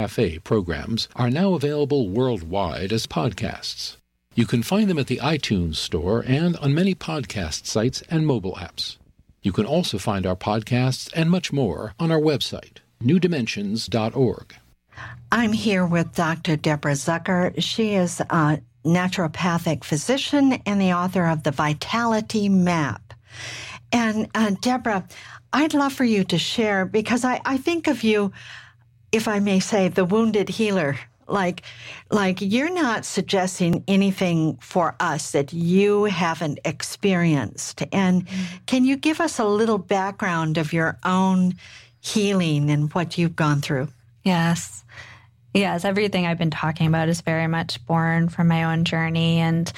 Cafe programs are now available worldwide as podcasts. You can find them at the iTunes Store and on many podcast sites and mobile apps. You can also find our podcasts and much more on our website, newdimensions.org. I'm here with Dr. Deborah Zucker. She is a naturopathic physician and the author of The Vitality Map. And Deborah, I'd love for you to share, because I think of you, if I may say, the wounded healer. Like you're not suggesting anything for us that you haven't experienced. And can you give us a little background of your own healing and what you've gone through? Yes. Everything I've been talking about is very much born from my own journey. And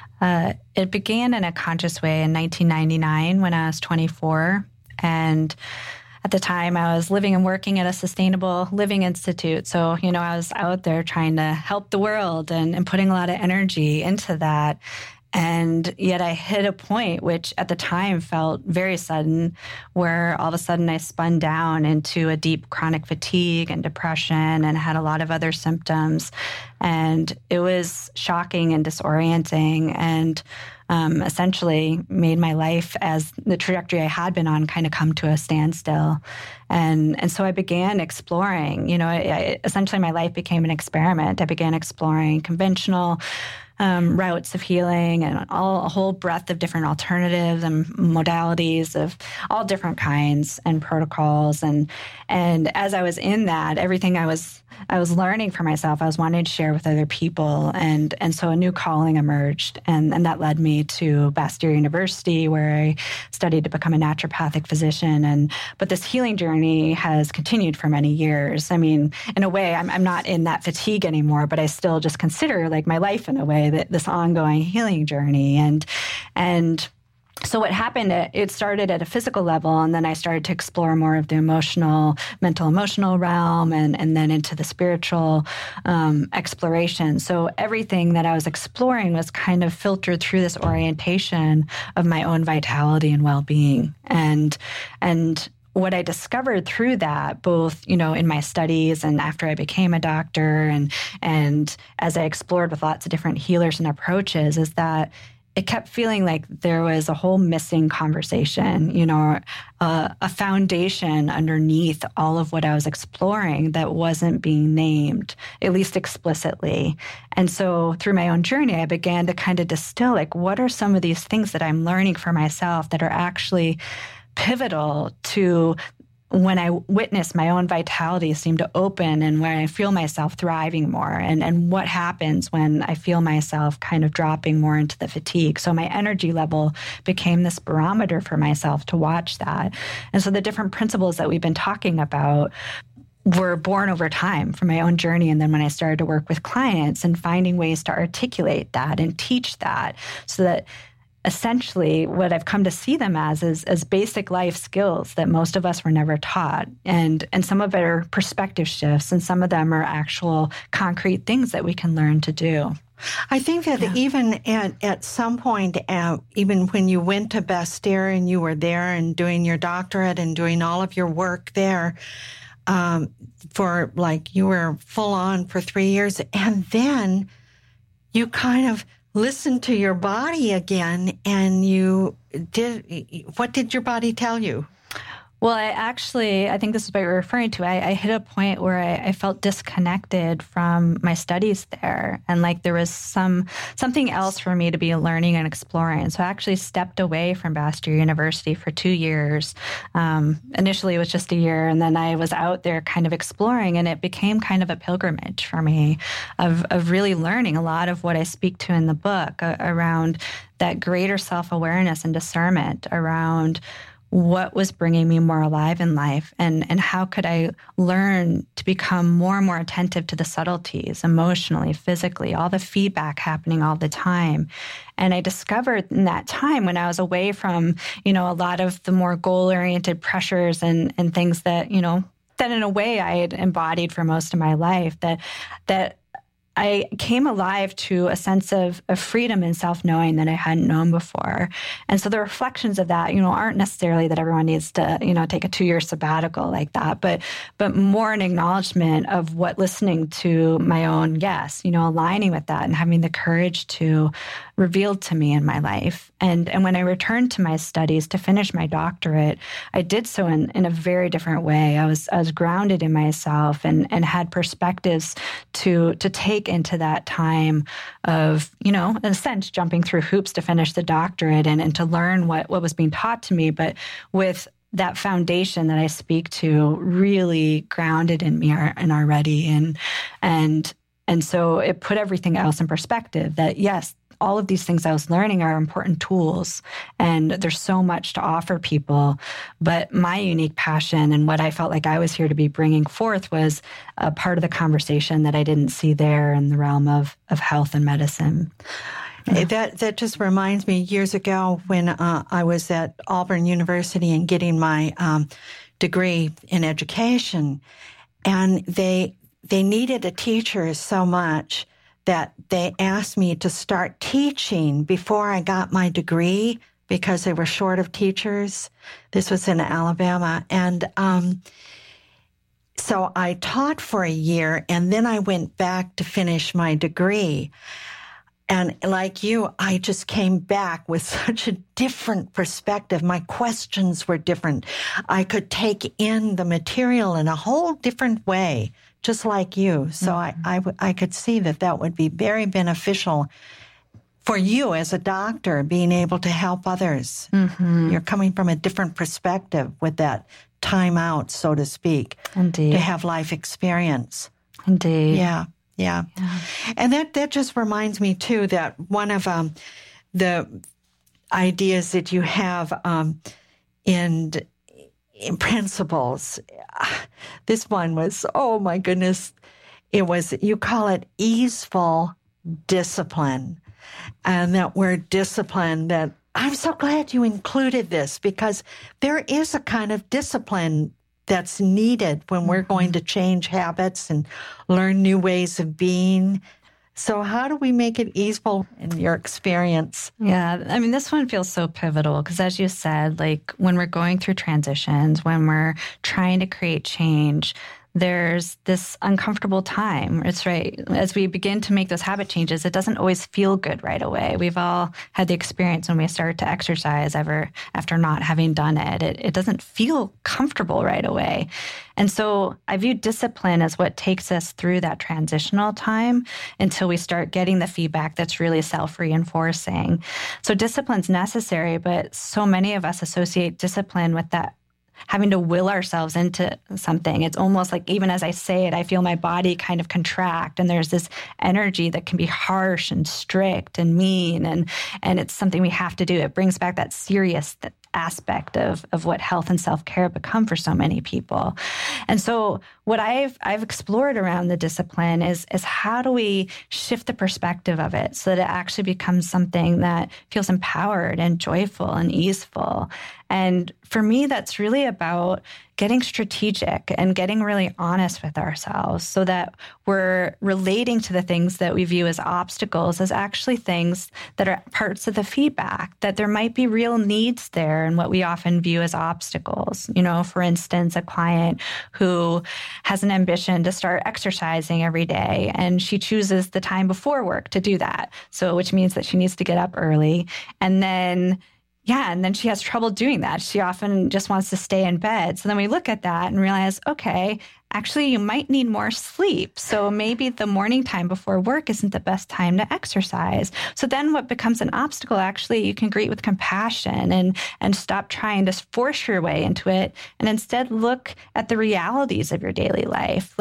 it began in a conscious way in 1999 when I was 24. And at the time, I was living and working at a sustainable living institute. So, I was out there trying to help the world and putting a lot of energy into that. And yet I hit a point which at the time felt very sudden, where all of a sudden I spun down into a deep chronic fatigue and depression and had a lot of other symptoms. And it was shocking and disorienting, and essentially made my life, as the trajectory I had been on, kind of come to a standstill. And so I began exploring, essentially my life became an experiment. I began exploring conventional routes of healing and a whole breadth of different alternatives and modalities of all different kinds and protocols. And as I was in that, everything I was learning for myself, I was wanting to share with other people. And so a new calling emerged. And that led me to Bastyr University, where I studied to become a naturopathic physician. But this healing journey has continued for many years. I mean, in a way, I'm not in that fatigue anymore, but I still just consider like my life in a way, that this ongoing healing journey. And so what happened, it started at a physical level, and then I started to explore more of the mental emotional realm, and then into the spiritual exploration. So everything that I was exploring was kind of filtered through this orientation of my own vitality and well-being. And what I discovered through that, both, in my studies and after I became a doctor, and as I explored with lots of different healers and approaches, is that it kept feeling like there was a whole missing conversation, a foundation underneath all of what I was exploring that wasn't being named, at least explicitly. And so through my own journey, I began to kind of distill, like, what are some of these things that I'm learning for myself that are actually pivotal to when I witness my own vitality seem to open, and when I feel myself thriving more, and what happens when I feel myself kind of dropping more into the fatigue. So my energy level became this barometer for myself to watch that. And so the different principles that we've been talking about were born over time from my own journey. And then when I started to work with clients and finding ways to articulate that and teach that, so that essentially what I've come to see them as is basic life skills that most of us were never taught. And some of it are perspective shifts, and some of them are actual concrete things that we can learn to do. I think that even at some point, even when you went to Bastyr and you were there and doing your doctorate and doing all of your work there, for you were full on for 3 years, and then you kind of listen to your body again, and what did your body tell you? Well, I think this is what you're referring to. I hit a point where I felt disconnected from my studies there, and like there was something else for me to be learning and exploring. So I actually stepped away from Bastyr University for 2 years. Initially, it was just a year, and then I was out there kind of exploring, and it became kind of a pilgrimage for me of really learning a lot of what I speak to in the book around that greater self-awareness and discernment around what was bringing me more alive in life, and how could I learn to become more and more attentive to the subtleties, emotionally, physically, all the feedback happening all the time. And I discovered in that time, when I was away from, a lot of the more goal-oriented pressures and things that, that in a way I had embodied for most of my life, that I came alive to a sense of freedom and self-knowing that I hadn't known before. And so the reflections of that, aren't necessarily that everyone needs to, take a 2-year sabbatical like that, but more an acknowledgement of what listening to my own yes, aligning with that and having the courage to revealed to me in my life. And when I returned to my studies to finish my doctorate, I did so in a very different way. I was grounded in myself and had perspectives to take into that time of, in a sense, jumping through hoops to finish the doctorate and to learn what was being taught to me, but with that foundation that I speak to really grounded in me and already. And so it put everything else in perspective that, yes, all of these things I was learning are important tools, and there's so much to offer people. But my unique passion and what I felt like I was here to be bringing forth was a part of the conversation that I didn't see there in the realm of health and medicine. That just reminds me, years ago when I was at Auburn University and getting my degree in education, and they needed a teacher so much that they asked me to start teaching before I got my degree because they were short of teachers. This was in Alabama. And so I taught for a year, and then I went back to finish my degree. And like you, I just came back with such a different perspective. My questions were different. I could take in the material in a whole different way, just like you. So I could see that would be very beneficial for you as a doctor, being able to help others. Mm-hmm. You're coming from a different perspective with that time out, so to speak. Indeed. To have life experience. Indeed. Yeah. And that just reminds me, too, that one of the ideas that you have in principles, this one was, oh my goodness, you call it easeful discipline. And that word discipline, that I'm so glad you included this, because there is a kind of discipline that's needed when we're going to change habits and learn new ways of being. So how do we make it easeful in your experience? Yeah, I mean, this one feels so pivotal because, as you said, like when we're going through transitions, when we're trying to create change, there's this uncomfortable time. It's right. As we begin to make those habit changes, it doesn't always feel good right away. We've all had the experience when we start to exercise after not having done it. It doesn't feel comfortable right away. And so I view discipline as what takes us through that transitional time until we start getting the feedback that's really self-reinforcing. So discipline's necessary, but so many of us associate discipline with that having to will ourselves into something. It's almost like, even as I say it, I feel my body kind of contract, and there's this energy that can be harsh and strict and mean, and it's something we have to do. It brings back that serious aspect of what health and self-care become for so many people. And so what I've explored around the discipline is how do we shift the perspective of it so that it actually becomes something that feels empowered and joyful and easeful. And for me, that's really about getting strategic and getting really honest with ourselves so that we're relating to the things that we view as obstacles as actually things that are parts of the feedback, that there might be real needs there and what we often view as obstacles. For instance, a client who has an ambition to start exercising every day, and she chooses the time before work to do that. So, which means that she needs to get up early, and then she has trouble doing that. She often just wants to stay in bed. So then we look at that and realize, okay, actually you might need more sleep. So maybe the morning time before work isn't the best time to exercise. So then what becomes an obstacle, actually, you can greet with compassion and stop trying to force your way into it, and instead look at the realities of your daily life.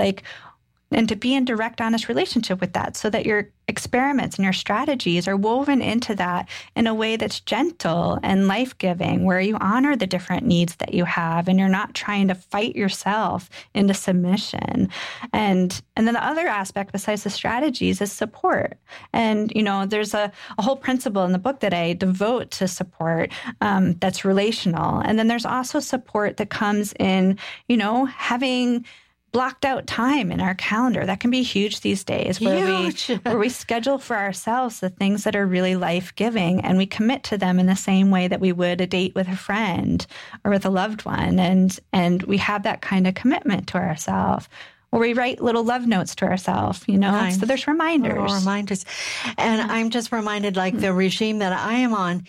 And to be in direct, honest relationship with that so that your experiments and your strategies are woven into that in a way that's gentle and life-giving, where you honor the different needs that you have and you're not trying to fight yourself into submission. And then the other aspect besides the strategies is support. And, there's a whole principle in the book that I devote to support that's relational. And then there's also support that comes in, having blocked out time in our calendar. That can be huge these days, where we schedule for ourselves the things that are really life-giving, and we commit to them in the same way that we would a date with a friend or with a loved one. And we have that kind of commitment to ourselves. Or we write little love notes to ourselves, nice. So there's reminders. Little reminders. And I'm just reminded, like the regime that I am on,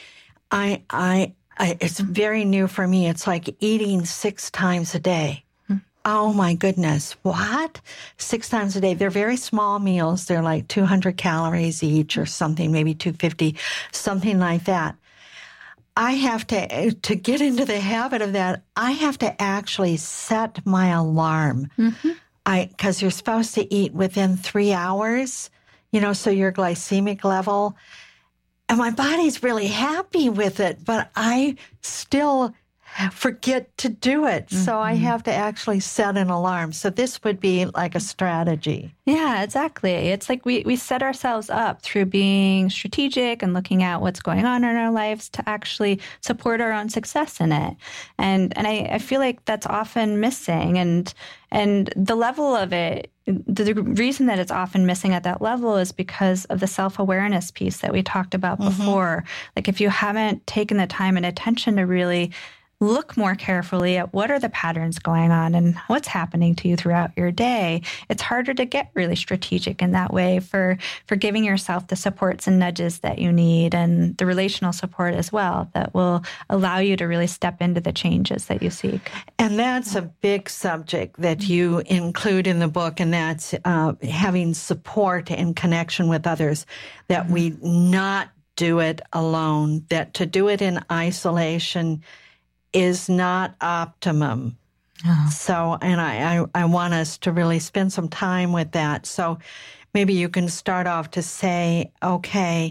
it's very new for me. It's like eating 6 times a day. Oh my goodness. What? 6 times a day. They're very small meals. They're like 200 calories each or something, maybe 250, something like that. I have to get into the habit of that, I have to actually set my alarm. Because you're supposed to eat within 3 hours, so your glycemic level. And my body's really happy with it, but I still forget to do it. So I have to actually set an alarm. So this would be like a strategy. Yeah, exactly. It's like we set ourselves up through being strategic and looking at what's going on in our lives to actually support our own success in it. And I feel like that's often missing. And the level of it, the reason that it's often missing at that level is because of the self-awareness piece that we talked about before. Like if you haven't taken the time and attention to really look more carefully at what are the patterns going on and what's happening to you throughout your day, it's harder to get really strategic in that way for giving yourself the supports and nudges that you need, and the relational support as well that will allow you to really step into the changes that you seek. And that's a big subject that you include in the book, and that's having support and connection with others, that we not do it alone, that to do it in isolation is not optimum. So, and I want us to really spend some time with that. So maybe you can start off to say, okay,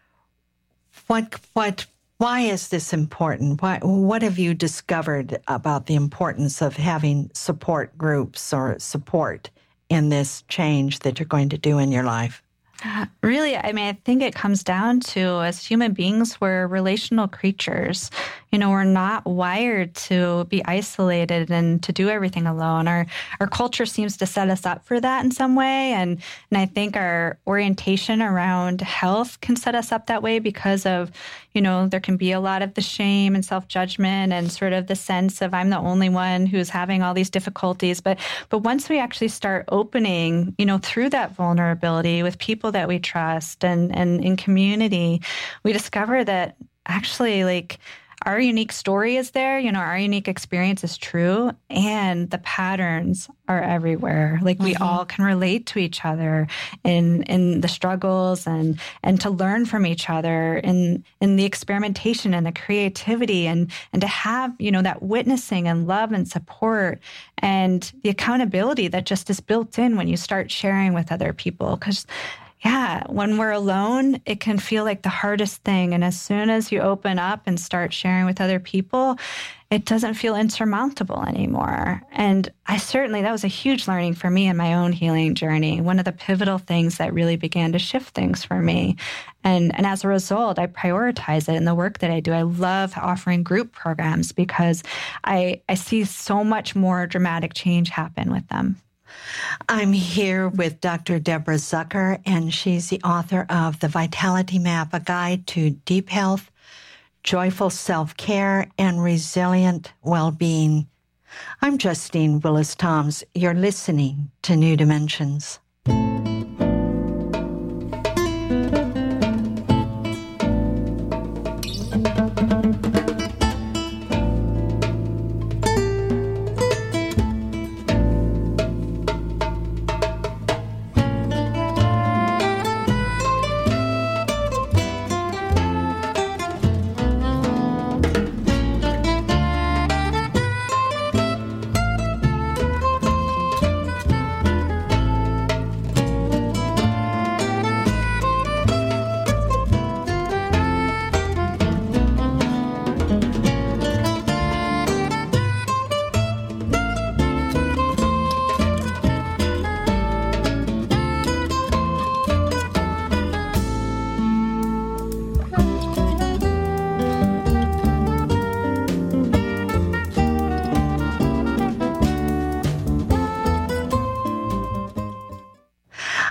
why is this important? What have you discovered about the importance of having support groups or support in this change that you're going to do in your life? Really, I think it comes down to, as human beings, we're relational creatures. We're not wired to be isolated and to do everything alone. Our culture seems to set us up for that in some way. And I think our orientation around health can set us up that way because of, there can be a lot of the shame and self-judgment and sort of the sense of I'm the only one who's having all these difficulties. But once we actually start opening, through that vulnerability with people that we trust and in community, we discover that actually, like, our unique story is there, our unique experience is true, and the patterns are everywhere. Like we all can relate to each other in the struggles and to learn from each other in the experimentation and the creativity and to have, that witnessing and love and support and the accountability that just is built in when you start sharing with other people. Because when we're alone, it can feel like the hardest thing. And as soon as you open up and start sharing with other people, it doesn't feel insurmountable anymore. And that was a huge learning for me in my own healing journey. One of the pivotal things that really began to shift things for me. And as a result, I prioritize it in the work that I do. I love offering group programs because I see so much more dramatic change happen with them. I'm here with Dr. Deborah Zucker, and she's the author of The Vitality Map, a guide to deep health, joyful self-care, and resilient well-being. I'm Justine Willis-Toms. You're listening to New Dimensions.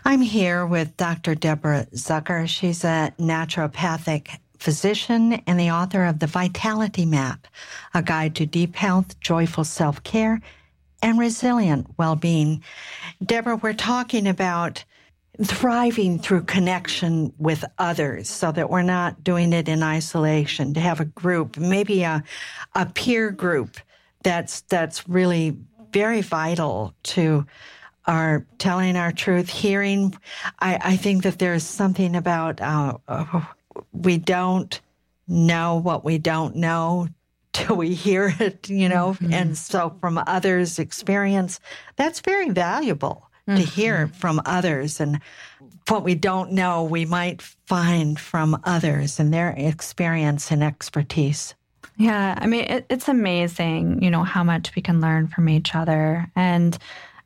I'm here with Dr. Deborah Zucker. She's a naturopathic physician and the author of The Vitality Map, a guide to deep health, joyful self-care, and resilient well-being. Deborah, we're talking about thriving through connection with others so that we're not doing it in isolation, to have a group, maybe a peer group that's really very vital to our telling our truth, hearing. I think that there's something about we don't know what we don't know till we hear it, mm-hmm. And so from others' experience, that's very valuable to hear from others. And what we don't know, we might find from others and their experience and expertise. Yeah, I mean, it's amazing, how much we can learn from each other. And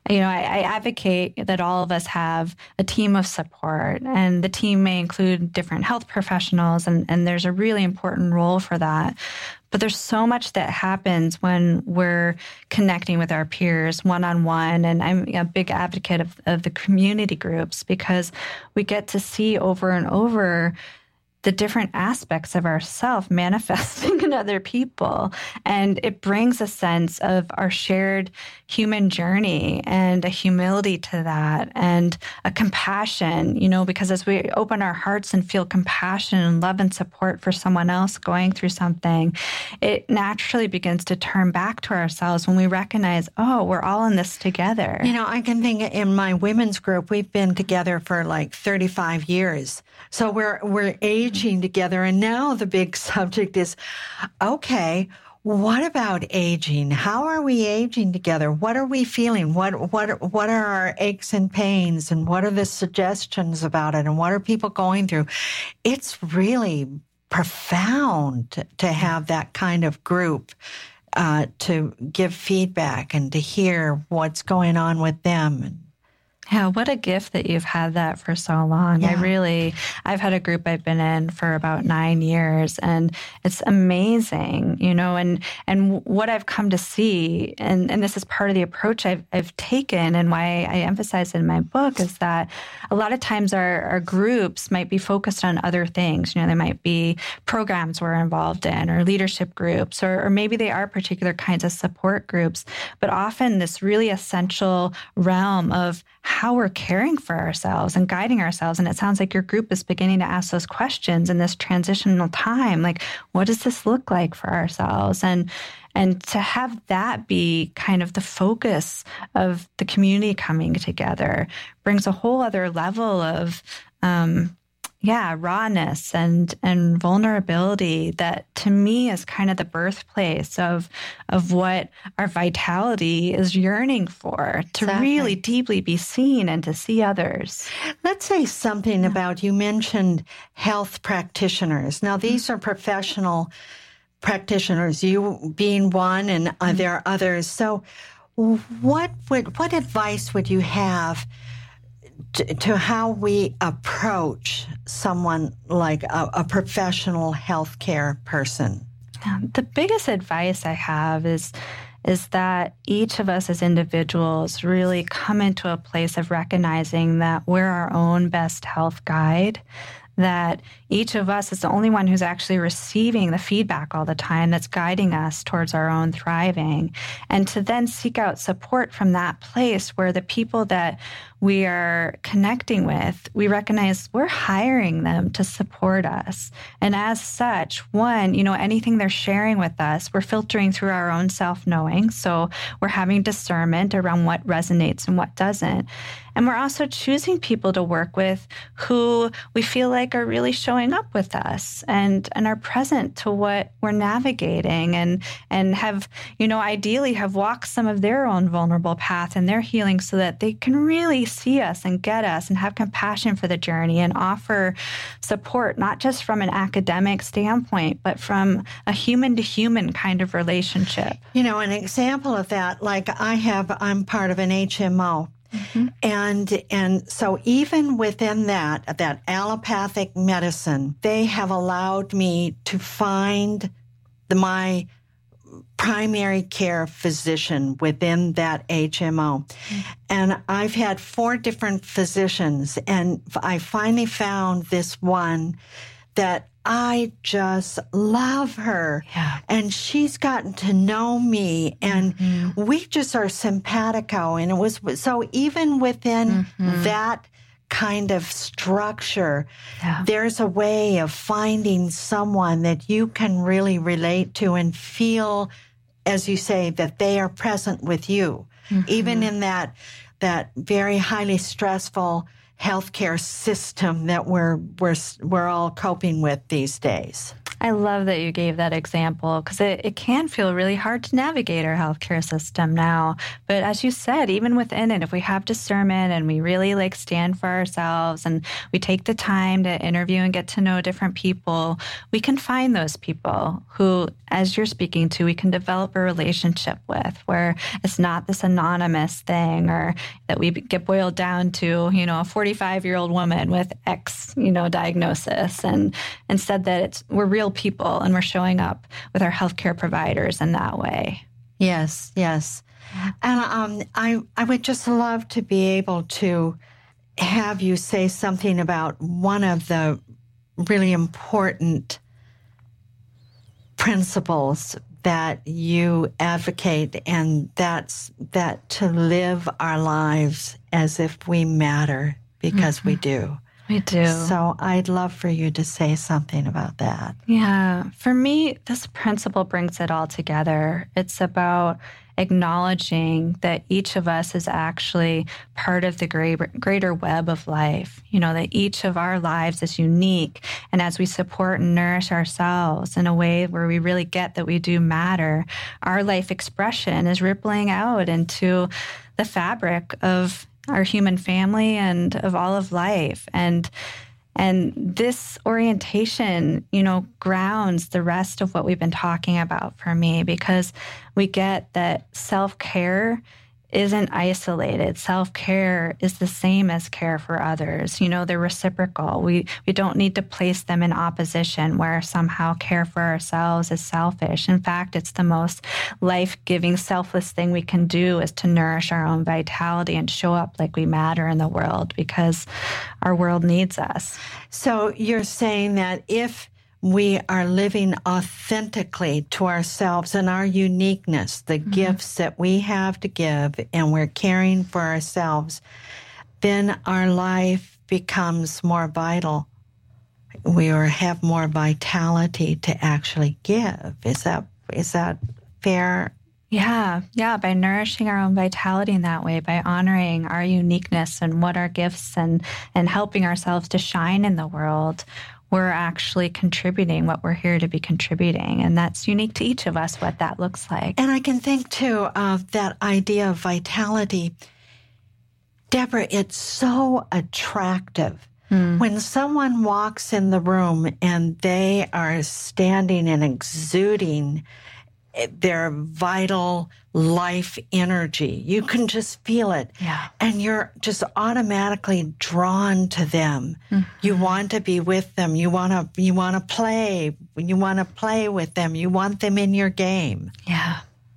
I advocate that all of us have a team of support, and the team may include different health professionals, and there's a really important role for that. But there's so much that happens when we're connecting with our peers one-on-one, and I'm a big advocate of the community groups because we get to see over and over the different aspects of ourselves manifesting in other people. And it brings a sense of our shared human journey and a humility to that and a compassion, because as we open our hearts and feel compassion and love and support for someone else going through something, it naturally begins to turn back to ourselves when we recognize, oh, we're all in this together. I can think in my women's group, we've been together for like 35 years. So we're aging together. And now the big subject is, okay, what about aging? How are we aging together? What are we feeling? What are our aches and pains? And what are the suggestions about it? And what are people going through? It's really profound to have that kind of group to give feedback and to hear what's going on with them. Yeah, what a gift that you've had that for so long. Yeah. I've had a group I've been in for about 9 years, and it's amazing, and what I've come to see, and this is part of the approach I've taken and why I emphasize it in my book, is that a lot of times our groups might be focused on other things. They might be programs we're involved in or leadership groups, or maybe they are particular kinds of support groups, but often this really essential realm of how we're caring for ourselves and guiding ourselves. And it sounds like your group is beginning to ask those questions in this transitional time. Like, what does this look like for ourselves? And to have that be kind of the focus of the community coming together brings a whole other level of, rawness and vulnerability that to me is kind of the birthplace of what our vitality is yearning for, to really deeply be seen and to see others. Let's say something about, you mentioned health practitioners. Now, these are professional practitioners, you being one, and there are others. So what advice would you have to how we approach someone like a professional healthcare person? The biggest advice I have is that each of us as individuals really come into a place of recognizing that we're our own best health guide, that each of us is the only one who's actually receiving the feedback all the time that's guiding us towards our own thriving, and to then seek out support from that place where the people that we are connecting with, we recognize we're hiring them to support us. And as such, one, anything they're sharing with us, we're filtering through our own self-knowing. So we're having discernment around what resonates and what doesn't. And we're also choosing people to work with who we feel like are really showing up with us and are present to what we're navigating and have, ideally have walked some of their own vulnerable path and their healing so that they can really see us and get us and have compassion for the journey and offer support, not just from an academic standpoint, but from a human to human kind of relationship. An example of that, like I'm part of an HMO. Mm-hmm. And so even within that allopathic medicine, they have allowed me to find my primary care physician within that HMO. And I've had 4 different physicians, and I finally found this one that I just love her. Yeah. And she's gotten to know me, and we just are simpatico. And it was so even within that kind of structure, there's a way of finding someone that you can really relate to and feel, as you say, that they are present with you, even in that very highly stressful healthcare system that we're all coping with these days. I love that you gave that example because it can feel really hard to navigate our healthcare system now. But as you said, even within it, if we have discernment and we really stand for ourselves and we take the time to interview and get to know different people, we can find those people who, as you're speaking to, we can develop a relationship with, where it's not this anonymous thing or that we get boiled down to, a 45-year-old woman with X, diagnosis. And instead that we're real people and we're showing up with our healthcare providers in that way. Yes, yes. And I would just love to be able to have you say something about one of the really important principles that you advocate, and that's that to live our lives as if we matter, because we do. We do. So I'd love for you to say something about that. Yeah. For me, this principle brings it all together. It's about acknowledging that each of us is actually part of the greater web of life, that each of our lives is unique. And as we support and nourish ourselves in a way where we really get that we do matter, our life expression is rippling out into the fabric of our human family and of all of life. And this orientation, grounds the rest of what we've been talking about for me, because we get that self-care isn't isolated. Self-care is the same as care for others. They're reciprocal. We don't need to place them in opposition where somehow care for ourselves is selfish. In fact, it's the most life-giving, selfless thing we can do is to nourish our own vitality and show up like we matter in the world, because our world needs us. So you're saying that if we are living authentically to ourselves and our uniqueness, the gifts that we have to give, and we're caring for ourselves, then our life becomes more vital. We have more vitality to actually give. Is that fair? Yeah. By nourishing our own vitality in that way, by honoring our uniqueness and what our gifts and helping ourselves to shine in the world, we're actually contributing what we're here to be contributing. And that's unique to each of us, what that looks like. And I can think, too, of that idea of vitality. Deborah, it's so attractive. When someone walks in the room and they are standing and exuding their vital life energy, you can just feel it. Yeah. And you're just automatically drawn to them. You want to be with them. You want to play. You want to play with them. You want them in your game. Yeah.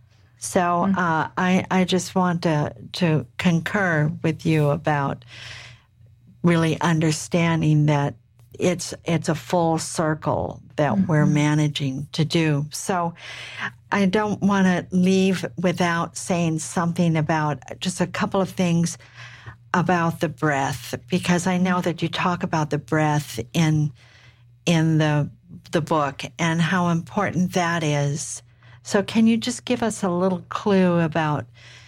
So I just want to concur with you about really understanding that it's a full circle that we're managing to do. So I don't want to leave without saying something about just a couple of things about the breath, because I know that you talk about the breath in the book and how important that is. So can you just give us a little clue about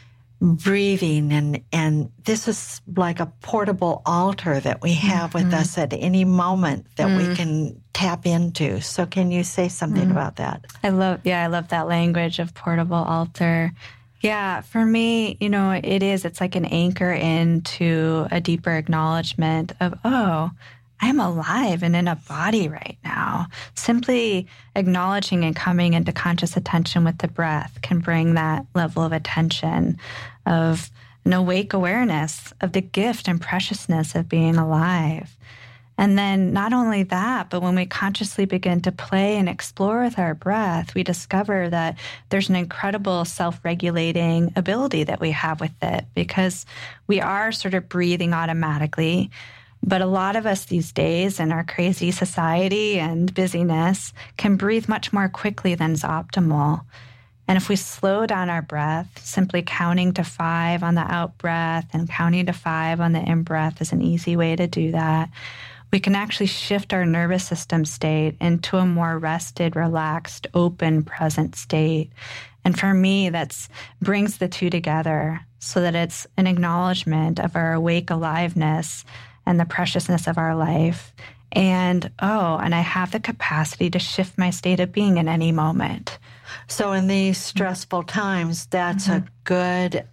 breathing? And this is like a portable altar that we have with us at any moment that we can tap into. So can you say something about that? I love that language of portable altar. Yeah, for me, it's like an anchor into a deeper acknowledgement of, I'm alive and in a body right now. Simply acknowledging and coming into conscious attention with the breath can bring that level of attention, of an awake awareness of the gift and preciousness of being alive. And then not only that, but when we consciously begin to play and explore with our breath, we discover that there's an incredible self-regulating ability that we have with it, because we are sort of breathing automatically. But a lot of us these days in our crazy society and busyness can breathe much more quickly than is optimal. And if we slow down our breath, simply counting to 5 on the out breath and counting to 5 on the in breath is an easy way to do that. We can actually shift our nervous system state into a more rested, relaxed, open, present state. And for me, that brings the two together so that it's an acknowledgement of our awake aliveness and the preciousness of our life. And I have the capacity to shift my state of being in any moment. So in these stressful times, that's a good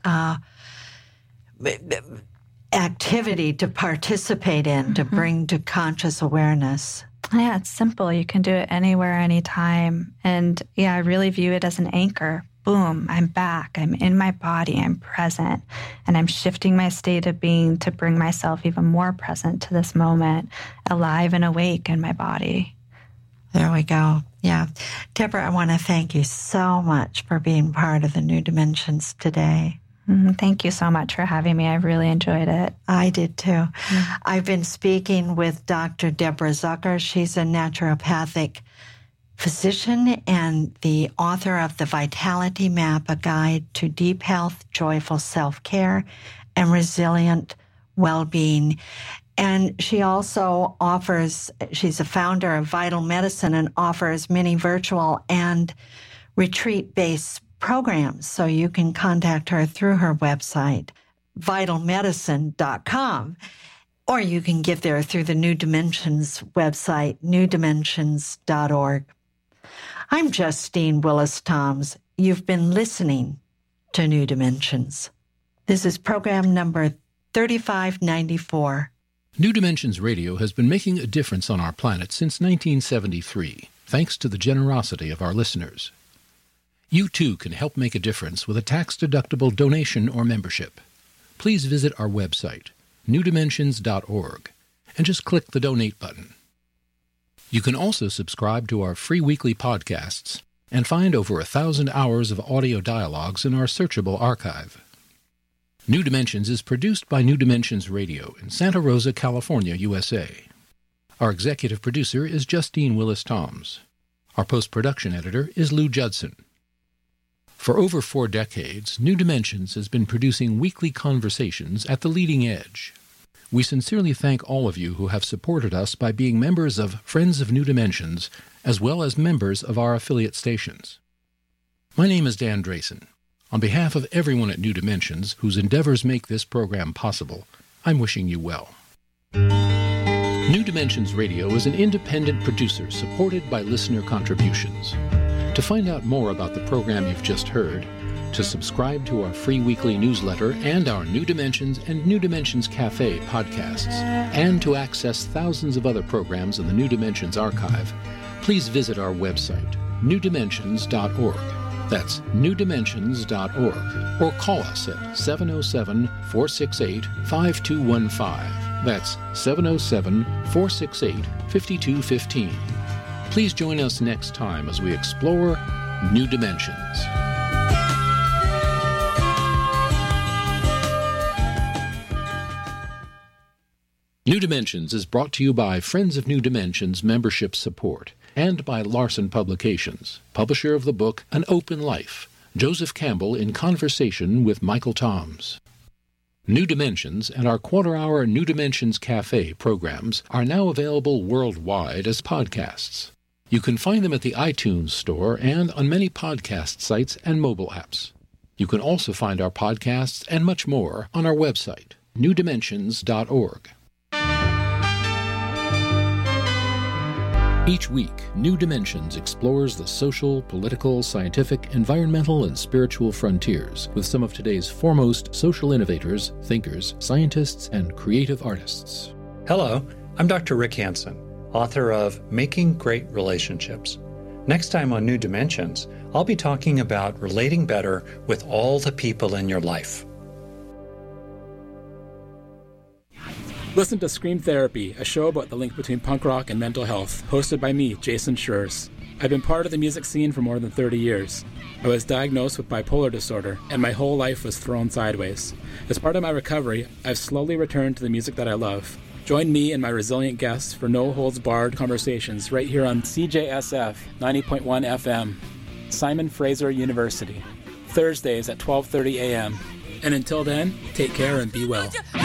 activity to participate in, to bring to conscious awareness. Yeah, it's simple. You can do it anywhere, anytime. And I really view it as an anchor. Boom, I'm back. I'm in my body. I'm present. And I'm shifting my state of being to bring myself even more present to this moment, alive and awake in my body. There we go. Yeah. Deborah, I want to thank you so much for being part of the New Dimensions today. Thank you so much for having me. I really enjoyed it. I did too. I've been speaking with Dr. Deborah Zucker. She's a naturopathic physician and the author of The Vitality Map, a guide to deep health, joyful self-care, and resilient well-being. And she also she's a founder of Vital Medicine and offers many virtual and retreat-based programs. So you can contact her through her website, vitalmedicine.com, or you can get there through the New Dimensions website, newdimensions.org. I'm Justine Willis-Toms. You've been listening to New Dimensions. This is program number 3594. New Dimensions Radio has been making a difference on our planet since 1973, thanks to the generosity of our listeners. You too can help make a difference with a tax-deductible donation or membership. Please visit our website, newdimensions.org, and just click the donate button. You can also subscribe to our free weekly podcasts and find over 1,000 hours of audio dialogues in our searchable archive. New Dimensions is produced by New Dimensions Radio in Santa Rosa, California, USA. Our executive producer is Justine Willis-Toms. Our post-production editor is Lou Judson. For over 4 decades, New Dimensions has been producing weekly conversations at the leading edge. We sincerely thank all of you who have supported us by being members of Friends of New Dimensions, as well as members of our affiliate stations. My name is Dan Drayson. On behalf of everyone at New Dimensions, whose endeavors make this program possible, I'm wishing you well. New Dimensions Radio is an independent producer supported by listener contributions. To find out more about the program you've just heard, to subscribe to our free weekly newsletter and our New Dimensions and New Dimensions Cafe podcasts, and to access thousands of other programs in the New Dimensions archive, please visit our website, newdimensions.org. That's newdimensions.org. Or call us at 707-468-5215. That's 707-468-5215. Please join us next time as we explore New Dimensions. New Dimensions is brought to you by Friends of New Dimensions membership support and by Larson Publications, publisher of the book An Open Life, Joseph Campbell in conversation with Michael Toms. New Dimensions and our quarter-hour New Dimensions Cafe programs are now available worldwide as podcasts. You can find them at the iTunes Store and on many podcast sites and mobile apps. You can also find our podcasts and much more on our website, newdimensions.org. Each week, New Dimensions explores the social, political, scientific, environmental, and spiritual frontiers with some of today's foremost social innovators, thinkers, scientists, and creative artists. Hello, I'm Dr. Rick Hansen, author of Making Great Relationships. Next time on New Dimensions, I'll be talking about relating better with all the people in your life. Listen to Scream Therapy, a show about the link between punk rock and mental health, hosted by me, Jason Schurz. I've been part of the music scene for more than 30 years. I was diagnosed with bipolar disorder, and my whole life was thrown sideways. As part of my recovery, I've slowly returned to the music that I love. Join me and my resilient guests for no-holds-barred conversations right here on CJSF 90.1 FM, Simon Fraser University, Thursdays at 12:30 a.m. And until then, take care and be well.